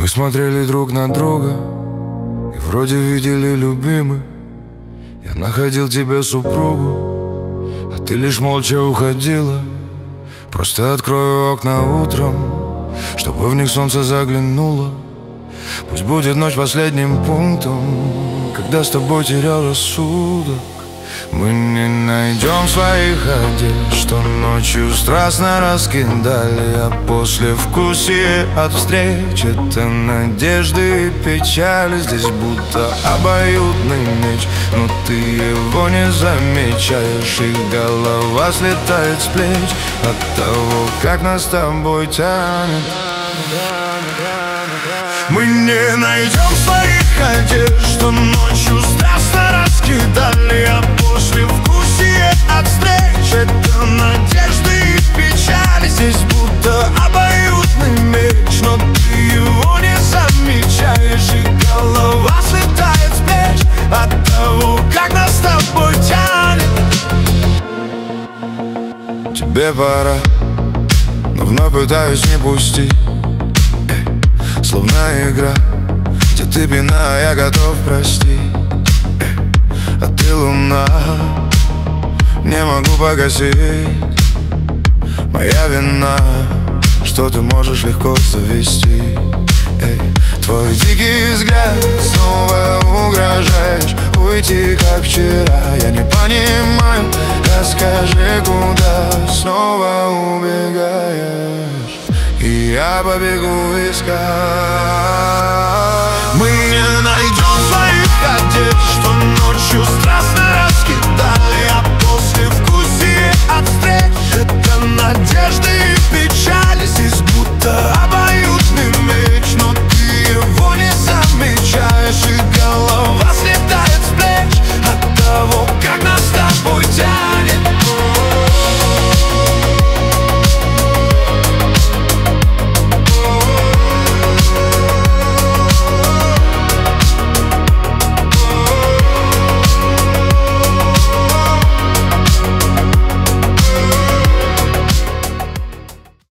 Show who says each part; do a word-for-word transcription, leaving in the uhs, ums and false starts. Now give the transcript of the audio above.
Speaker 1: смотрели друг на друга и вроде видели любимых. Я находил тебе супругу, а ты лишь молча уходила. Просто открою окна утром, чтобы в них солнце заглянуло. Пусть будет ночь последним пунктом, когда с тобой терял рассудок. Мы не найдем своих одежд, что ночью страстно раскидали, а после вкусие от встреч это надежды и печали. Здесь будто обоюдный меч, но ты его не замечаешь, и голова слетает с плеч от того, как нас с тобой тянет. Мы не найдем своих одежд, что ночью страстно раскидали, а после вкусие от встреч это надежды и печали. Здесь будто обоюдный меч, но ты его не замечаешь, и голова слетает с плеч от того, как нас с тобой тянет. Тебе пора, но вновь пытаюсь не пустить. Словно игра, где ты пьяна, а я готов простить. А ты луна, не могу погасить. Моя вина, что ты можешь легко завести. Эй, твой дикий взгляд, снова угрожаешь уйти, как вчера. Я не понимаю, расскажи, куда снова убегаешь, и я побегу искать. Мы не найдем своих одежд, что ночью страшно